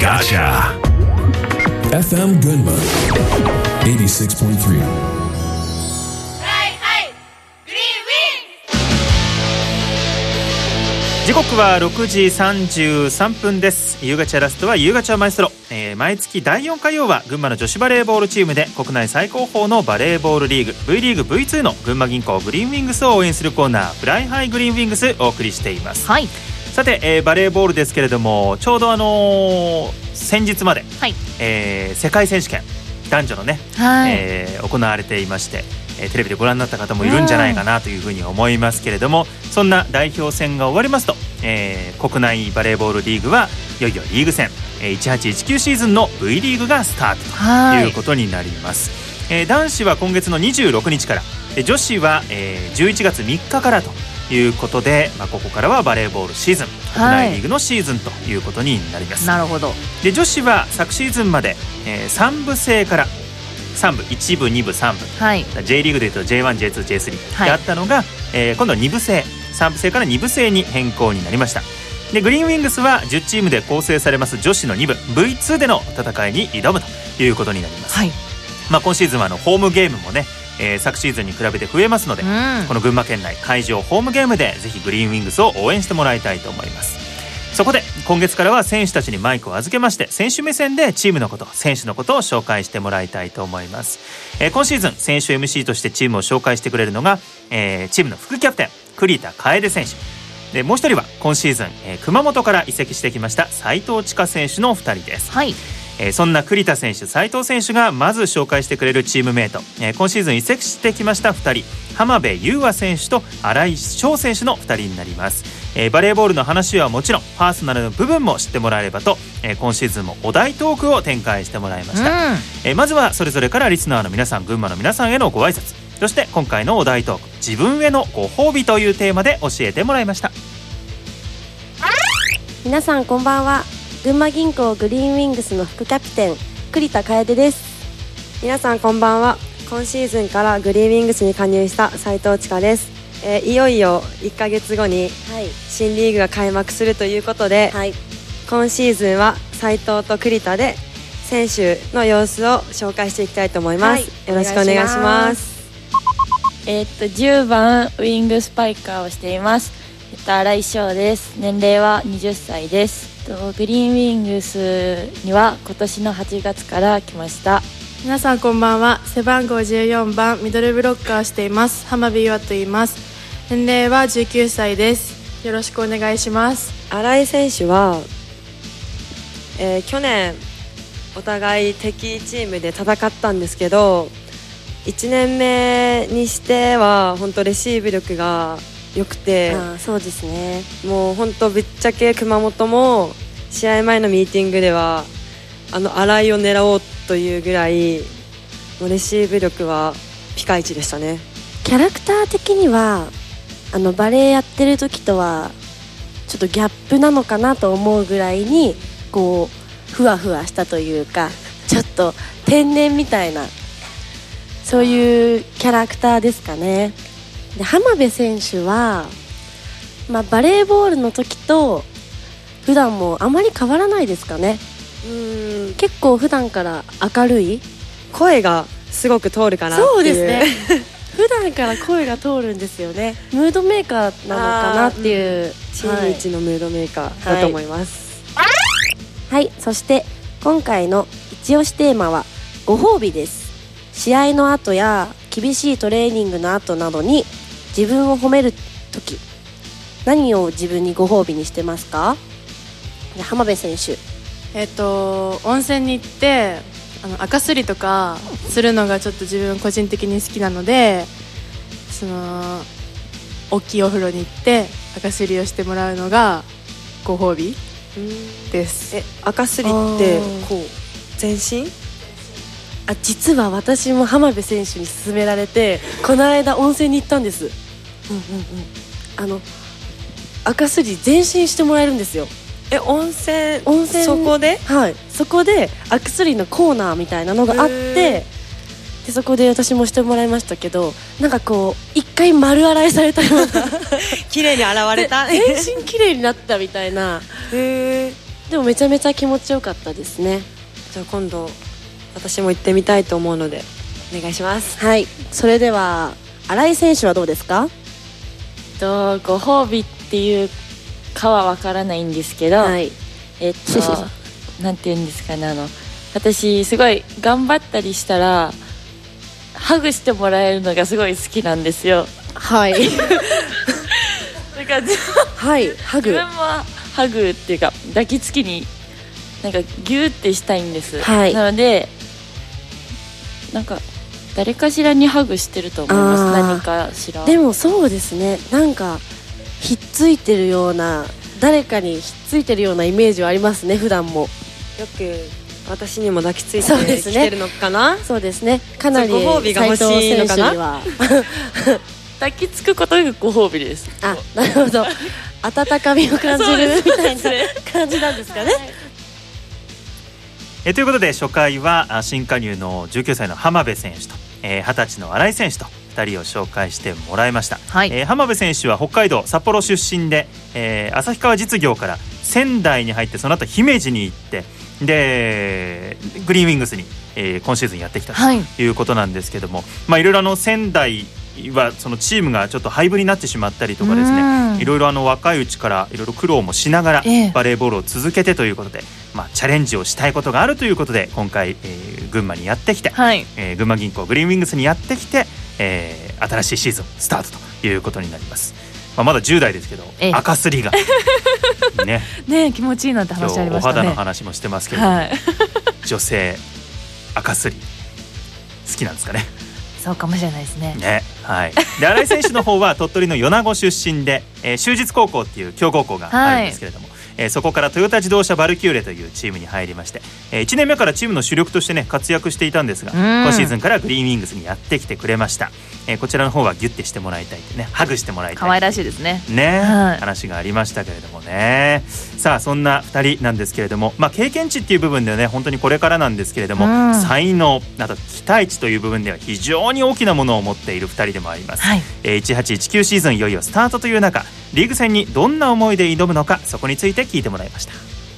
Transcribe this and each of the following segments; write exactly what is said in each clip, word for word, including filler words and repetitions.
Gotcha. エフエム Gunma はちじゅうろくてんさん。 時刻はろくじさんじゅうさんぷんです。夕ガチャラストは夕ガチャマエストロ、えー、毎月だいよん火曜は群馬の女子バレーボールチームで国内最高峰のバレーボールリーグ V リーグ ブイツー の群馬銀行グリーンウィングスを応援するコーナー、フライハイグリーンウィングスお送りしています。 はい、 さて、えー、バレーボールですけれども、ちょうどあのー、先日まで、はい、えー、世界選手権男女のね、はい、えー、行われていまして、えー、テレビでご覧になった方もいるんじゃないかなというふうに思いますけれども、そんな代表戦が終わりますと、えー、国内バレーボールリーグはいよいよリーグ戦、えー、いちはちいちきゅうシーズンの V リーグがスタートということになります。えー、男子は今月のにじゅうろくにちから、で女子は、えー、じゅういちがつみっかからということで、まあ、ここからはバレーボールシーズン、国内リーグのシーズンということになります。 なるほど。 で女子は昨シーズンまで、えー、さんぶ制からさん部、いち部、に部、さん部、はい、J リーグでいうと ジェイワン、ジェイツー、ジェイスリー であったのが、はい、えー、今度はに部制、さん部制からに部制に変更になりました。でグリーンウィングスはじゅうチームで構成されます女子のに部 ブイツー での戦いに挑むということになります。はい、まあ、今シーズンはあのホームゲームもね、えー、昨シーズンに比べて増えますので、うん、この群馬県内会場ホームゲームでぜひグリーンウィングスを応援してもらいたいと思います。そこで今月からは選手たちにマイクを預けまして、選手目線でチームのこと、選手のことを紹介してもらいたいと思います。えー、今シーズン選手 エムシー としてチームを紹介してくれるのが、えー、チームの副キャプテン栗田楓選手で、もう一人は今シーズン、えー、熊本から移籍してきました斉藤千佳選手のふたりです。はい、えー、そんな栗田選手、斉藤選手がまず紹介してくれるチームメイト、えー、今シーズン移籍してきましたふたり、浜辺優和選手と新井翔選手のふたりになります。えー、バレーボールの話はもちろんパーソナルの部分も知ってもらえればと、えー、今シーズンもお題トークを展開してもらいました。うん、えー、まずはそれぞれからリスナーの皆さん、群馬の皆さんへのご挨拶、そして今回のお題トーク、自分へのご褒美というテーマで教えてもらいました。 皆さんこんばんは。群馬銀行グリーンウィングスの副キャプテン栗田楓です。 皆さんこんばんは。今シーズンからグリーンウィングスに加入した斉藤千佳です。えー、いよいよいっかげつごに新リーグが開幕するということで、はい、今シーズンは斉藤と栗田で選手の様子を紹介していきたいと思います。はい、よろしくお願いします。 えー、っとじゅうばんウィングスパイカーをしています。えっと新井翔です。年齢ははたちです。えっとグリーンウィングスには今年のはちがつから来ました。 皆さんこんばんは。背番号じゅうよんばんミドルブロッカーをしています浜辺優和と言います。年齢はじゅうきゅうさいです。よろしくお願いします。 新井選手は、えー、去年お互い敵チームで戦ったんですけど、いちねんめにしては本当レシーブ力が良くて、 あ、そうですね、 もう本当ぶっちゃけ熊本も試合前のミーティングではあの新井を狙おうというぐらいもうレシーブ力はピカイチでしたね。 キャラクター的にはあのバレーやってる時とはちょっとギャップなのかなと思うぐらいにこうふわふわしたというか、ちょっと天然みたいなそういうキャラクターですかね。で浜辺選手は、まあ、バレーボールの時と普段もあまり変わらないですかね。うーん、結構普段から明るい、 声がすごく通るかなっていう。 そうですね普段から声が通るんですよね。ムードメーカーなのかなっていう、うん、 チーム一のムードメーカーだと思います。 はい、はい、そして今回の一押しテーマはご褒美です。試合の後や厳しいトレーニングの後などに自分を褒めるとき、何を自分にご褒美にしてますか？浜辺選手。 えっと温泉に行ってあの赤すりとかするのがちょっと自分個人的に好きなので、その大きいお風呂に行って赤すりをしてもらうのがご褒美です。 え、赤すりってこう全身？ あ、実は私も浜辺選手に勧められてこの間温泉に行ったんです。うんうんうん、あの赤すり全身してもらえるんですよ。 え、温泉、 温泉そこで？ はい、そこで赤すりのコーナーみたいなのがあって、でそこで私もしてもらいましたけど、なんかこう一回丸洗いされたような綺麗に洗われた全身綺麗になったみたいな。 へー、 でもめちゃめちゃ気持ちよかったですね。 じゃあ今度私も行ってみたいと思うのでお願いします。 はい、それでは新井選手はどうですか？ とご褒美っていうかはわからないんですけど、はい、えっとなんていうんですかね、あの私すごい頑張ったりしたらハグしてもらえるのがすごい好きなんですよ。 はいだからはいハグ自分もハグっていうか抱きつきになんかギューってしたいんです、はい、なのでなんか誰かしらにハグしてると思います。何かしら。 でもそうですね、なんかひっついてるような、誰かにひっついてるようなイメージはありますね。普段もよく私にも抱きついてきてるのかな。 そうですね、かなりご褒美が欲しいのかな。 抱きつくことがご褒美です。 あ、なるほど温かみを感じるみたいな感じなんですかね。 えということで初回は新加入のじゅうきゅうさいの浜辺選手と、えー、はたちの新井選手とふたりを紹介してもらいました、はい。えー、浜辺選手は北海道札幌出身で、えー、旭川実業から仙台に入って、その後姫路に行って、でグリーンウィングスに、えー、今シーズンやってきたということなんですけども、はい、まあ、いろいろあの仙台はそのチームがちょっと廃部になってしまったりとかですね、いろいろあの若いうちからいろいろ苦労もしながらバレーボールを続けてということで、ええ、まあ、チャレンジをしたいことがあるということで今回、えー、群馬にやってきて、はい、えー、群馬銀行グリーンウィングスにやってきて、えー、新しいシーズンスタートということになります。まあ、まだじゅう代ですけど、ええ、赤すりがねね気持ちいいなんて話ありましたね。 今日お肌の話もしてますけど、はい、女性赤すり好きなんですかね。 そうかもしれないですね。 ね、はい。で新井選手の方は鳥取の米子出身で、えー、就実高校っていう強豪校があるんですけれども、はい、えー、そこからトヨタ自動車バルキューレというチームに入りまして、えー、いちねんめからチームの主力としてね活躍していたんですが、今シーズンからグリーンウィングスにやってきてくれました。えー、こちらの方はギュッてしてもらいたいってね、ハグしてもらいたい、 可愛らしいですね。 ね、はい、話がありましたけれどもね。さあそんなふたりなんですけれども、まあ、経験値っていう部分ではね本当にこれからなんですけれども、うん、才能など期待値という部分では非常に大きなものを持っているふたりでもあります、はい。えー、じゅうはちじゅうきゅうシーズンいよいよスタートという中、リーグ戦にどんな思いで挑むのか、そこについて聞いてもらいました。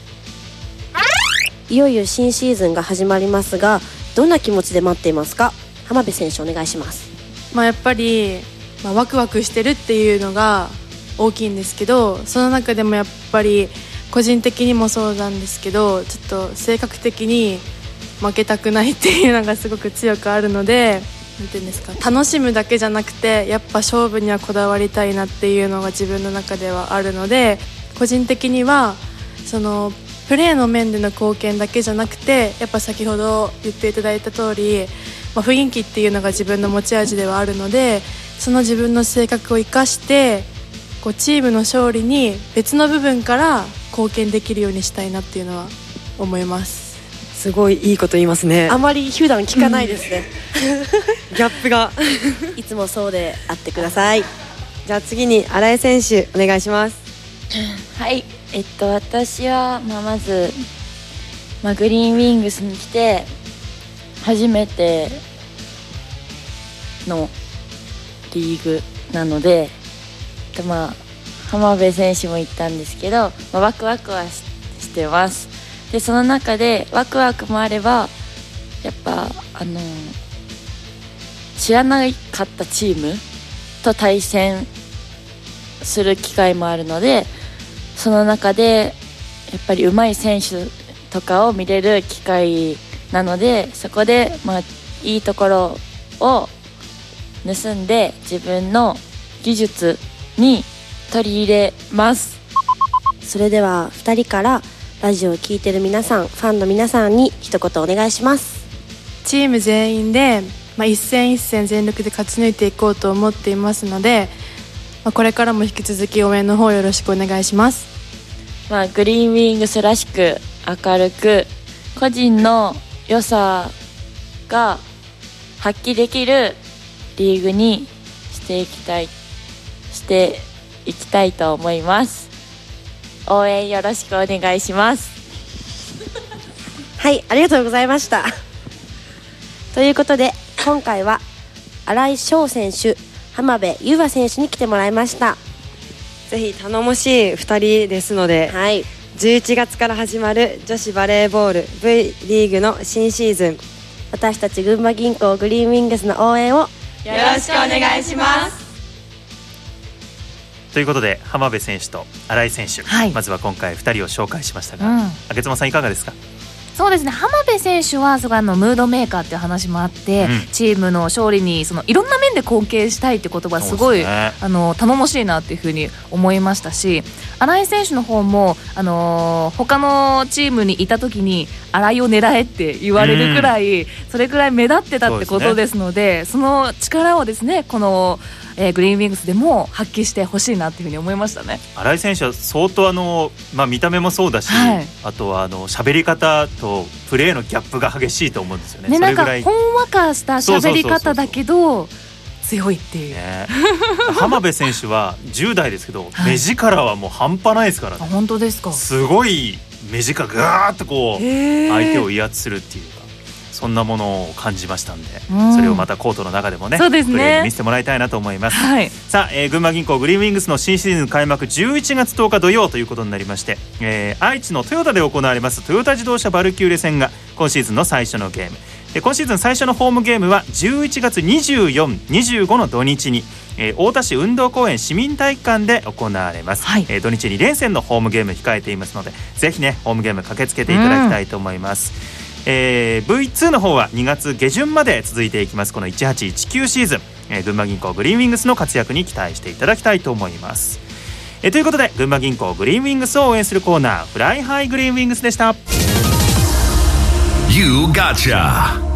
いよいよ新シーズンが始まりますが、どんな気持ちで待っていますか？浜辺選手お願いします。 まあ、やっぱり、まあ、ワクワクしてるっていうのが大きいんですけど、その中でもやっぱり個人的にもそうなんですけど、ちょっと性格的に負けたくないっていうのがすごく強くあるので、なんていうんですか、楽しむだけじゃなくてやっぱ勝負にはこだわりたいなっていうのが自分の中ではあるので、個人的にはそのプレーの面での貢献だけじゃなくて、やっぱ先ほど言っていただいた通り、まあ、雰囲気っていうのが自分の持ち味ではあるので、その自分の性格を生かしてこうチームの勝利に別の部分から貢献できるようにしたいなっていうのは思います。 すごいいいこと言いますね。 あまり普段聞かないですね、 うん、ギャップがいつもそうであってください。 じゃあ次に新井選手お願いします。 はい、えっと私は、まあ、まず、まあ、グリーンウィングスに来て初めてのリーグなので、で、まあ、浜辺選手も言ったんですけど、まあ、ワクワクは し, してます。でその中でワクワクもあれば、やっぱあの知らなかったチームと対戦する機会もあるので、その中でやっぱり上手い選手とかを見れる機会なので、そこで、まあ、いいところを盗んで自分の技術に取り入れます。 それではふたりからラジオを聴いてる皆さん、ファンの皆さんに一言お願いします。 チーム全員で、まあ、一戦一戦全力で勝ち抜いていこうと思っていますので、まあ、これからも引き続き応援の方よろしくお願いします。 まあ、グリーンウィングスらしく明るく個人の良さが発揮できるリーグにしていきたいしていきたいと思います。応援よろしくお願いします。 はい、ありがとうございました。ということで今回は新井翔選手、浜辺優和選手に来てもらいました。 ぜひ頼もしいふたりですので、はい、じゅういちがつから始まる女子バレーボール V リーグの新シーズン、 私たち群馬銀行グリーンウィングスの応援をよろしくお願いします。 ということで浜辺選手と新井選手、はい、まずは今回ふたりを紹介しましたが、うん、明妻さんいかがですか？ そうですね、浜辺選手はすごいあのムードメーカーっていう話もあって、うん、チームの勝利にそのいろんな面で貢献したいって言葉はすごい、ね、あの頼もしいなっていうふうに思いましたし、新井選手の方も、あのー、他のチームにいた時に新井を狙えって言われるくらい、うん、それくらい目立ってたってことですので、その力をですねこのえー、グリーンウィングスでも発揮してほしいなっていうふうに思いましたね。 新井選手は相当あの、まあ、見た目もそうだし、はい、あとはあの喋り方とプレーのギャップが激しいと思うんですよね。 ね、なんかほんわかした喋り方だけど強いっていう、ね、 浜辺選手はじゅう代ですけど、はい、目力はもう半端ないですからね。 本当ですか？ すごい目力ガーッとこう相手を威圧するっていうか、そんなものを感じましたんで、うん、それをまたコートの中でも ね, そうですねプレーで見せてもらいたいなと思います、はい、さあ、えー、群馬銀行グリーンウィングスの新シーズン開幕じゅういちがつとおか土曜ということになりまして、えー、愛知のトヨタで行われますトヨタ自動車バルキューレ戦が今シーズンの最初のゲームで、今シーズン最初のホームゲームはじゅういちがつにじゅうよっか、にじゅうごの土日に、えー、太田市運動公園市民体育館で行われます、はい、えー、土日に連戦のホームゲーム控えていますので、ぜひねホームゲーム駆けつけていただきたいと思います、うん、えー、ブイツー の方はにがつげじゅんまで続いていきます。このいちはちいちきゅうシーズン、えー、群馬銀行グリーンウィングスの活躍に期待していただきたいと思います、えー、ということで群馬銀行グリーンウィングスを応援するコーナー、フライハイグリーンウィングスでした。 You Gotcha